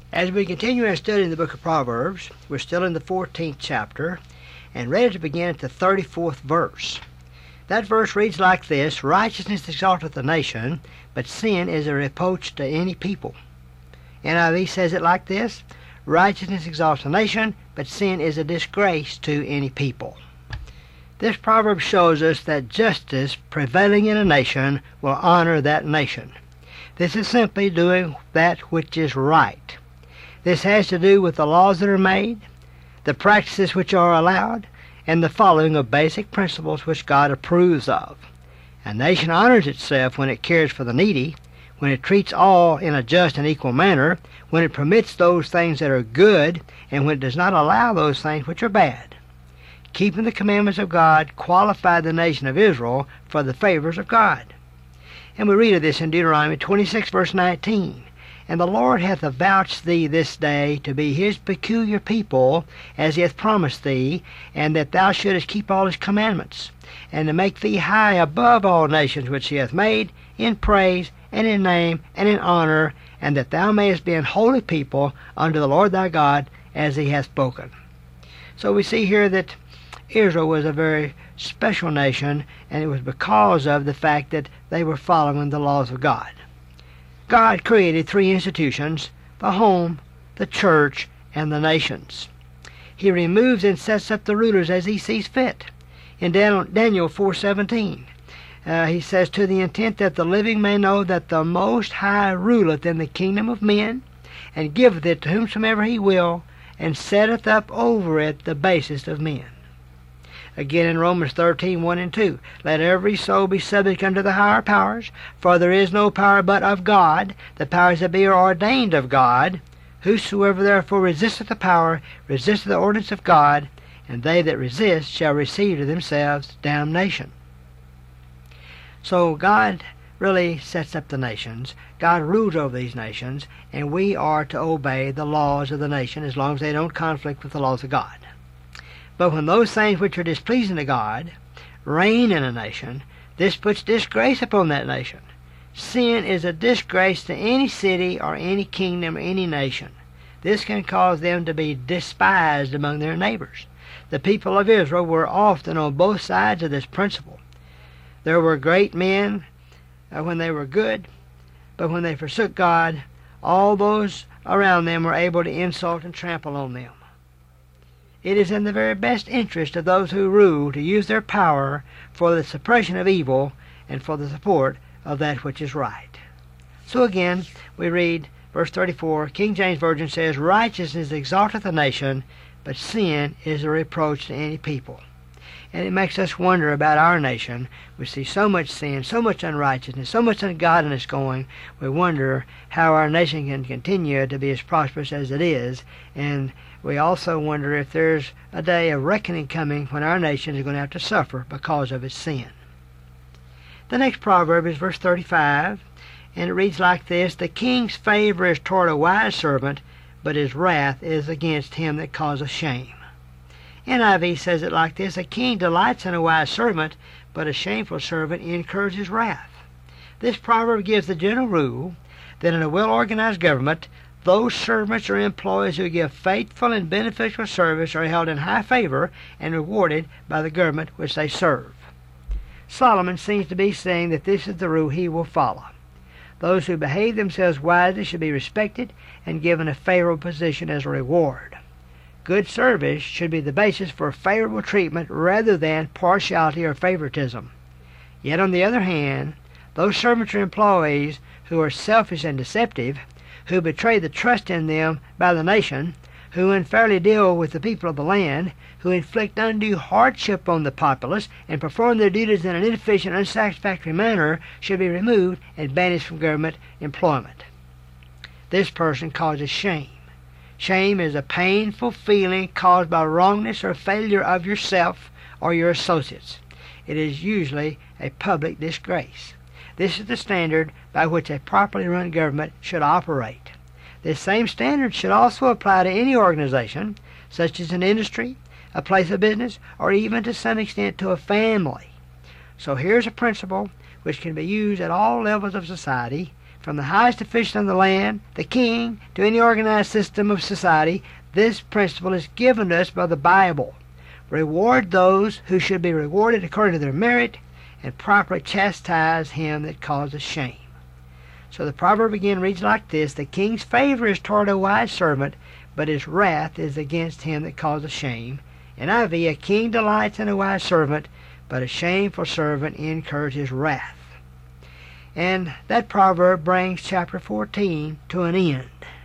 As we continue our study in the book of Proverbs, we're still in the 14th chapter and ready to begin at the 34th verse. That verse reads like this: Righteousness exalteth a nation, but sin is a reproach to any people. NIV says it like this: Righteousness exalts a nation, but sin is a disgrace to any people. This proverb shows us that justice prevailing in a nation will honor that nation. This is simply doing that which is right. This has to do with the laws that are made, the practices which are allowed, and the following of basic principles which God approves of. A nation honors itself when it cares for the needy, when it treats all in a just and equal manner, when it permits those things that are good, and when it does not allow those things which are bad. Keeping the commandments of God qualified the nation of Israel for the favors of God. And we read of this in Deuteronomy 26, verse 19. And the Lord hath avouched thee this day to be his peculiar people, as he hath promised thee, and that thou shouldest keep all his commandments, and to make thee high above all nations which he hath made, in praise, and in name, and in honor, and that thou mayest be an holy people unto the Lord thy God, as he hath spoken. So we see here that Israel was a very special nation, and it was because of the fact that they were following the laws of God. God created three institutions: the home, the church, and the nations. He removes and sets up the rulers as he sees fit. In Daniel 4:17, he says, to the intent that the living may know that the Most High ruleth in the kingdom of men, and giveth it to whomsoever he will, and setteth up over it the basest of men. Again in Romans 13:1 and 2, let every soul be subject unto the higher powers, for there is no power but of God, the powers that be are ordained of God. Whosoever therefore resisteth the power, resisteth the ordinance of God, and they that resist shall receive to themselves damnation. So God really sets up the nations. God rules over these nations, and we are to obey the laws of the nation as long as they don't conflict with the laws of God. But when those things which are displeasing to God reign in a nation, this puts disgrace upon that nation. Sin is a disgrace to any city or any kingdom or any nation. This can cause them to be despised among their neighbors. The people of Israel were often on both sides of this principle. There were great men when they were good, but when they forsook God, all those around them were able to insult and trample on them. It is in the very best interest of those who rule to use their power for the suppression of evil and for the support of that which is right. So again, we read verse 34, King James Version says, Righteousness exalteth a nation, but sin is a reproach to any people. And it makes us wonder about our nation. We see so much sin, so much unrighteousness, so much ungodliness going. We wonder how our nation can continue to be as prosperous as it is. And we also wonder if there's a day of reckoning coming when our nation is going to have to suffer because of its sin. The next proverb is verse 35, and it reads like this: The king's favor is toward a wise servant, but his wrath is against him that causeth shame. NIV says it like this: A king delights in a wise servant, but a shameful servant incurs his wrath. This proverb gives the general rule that in a well-organized government, those servants or employees who give faithful and beneficial service are held in high favor and rewarded by the government which they serve. Solomon seems to be saying that this is the rule he will follow. Those who behave themselves wisely should be respected and given a favorable position as a reward. Good service should be the basis for favorable treatment rather than partiality or favoritism. Yet on the other hand, those servants or employees who are selfish and deceptive, who betray the trust in them by the nation, who unfairly deal with the people of the land, who inflict undue hardship on the populace, and perform their duties in an inefficient, unsatisfactory manner, should be removed and banished from government employment. This person causes shame. Shame is a painful feeling caused by wrongness or failure of yourself or your associates. It is usually a public disgrace. This is the standard by which a properly run government should operate. This same standard should also apply to any organization, such as an industry, a place of business, or even to some extent to a family. So here's a principle which can be used at all levels of society, From the highest official in the land, the king, to any organized system of society, this principle is given us by the Bible. Reward those who should be rewarded according to their merit, and properly chastise him that causes shame. So the proverb again reads like this: the king's favor is toward a wise servant, but his wrath is against him that causes shame. NIV, a king delights in a wise servant, but a shameful servant incurs his wrath. And that proverb brings chapter 14 to an end.